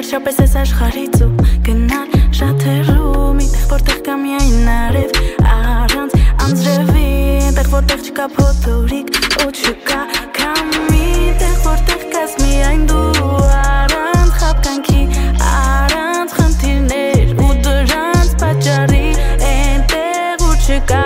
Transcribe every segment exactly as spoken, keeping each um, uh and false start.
Շապես ես աշխարից ու գնալ շատ հեռու միտեղ որտեղ կա միայն արև առանց անձրևի այնտեղ որտեղ չկա փոթորիկ ու չկա քամի այնտեղ որտեղ կաս միայն դու առանց խաբկանքի առանց խնդիրներ ու դրանց պատճառի այնտեղ ու չկա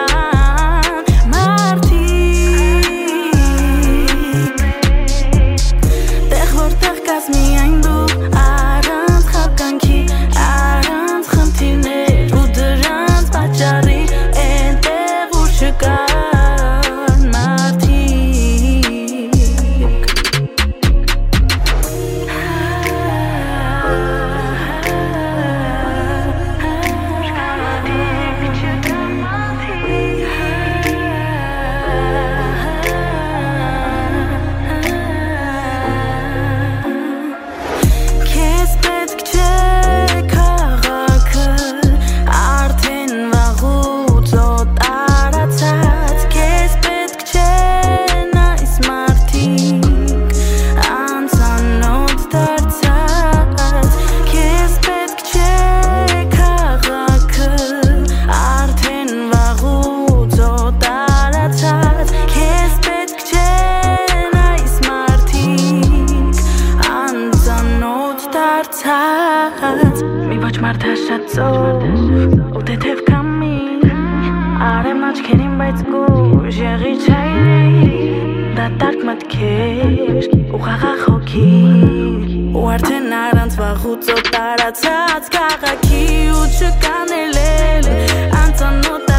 Մի ոչ մարդաշացով ու թեթև կամի Արեմ աչքերին բայց գուժ եղի չայրի Դատարկ մտքեր ու խաղաղ հոգի Ու արդեն առանց վաղուց օ տարածած քաղաքի Ու չկանել էլ անծանոթ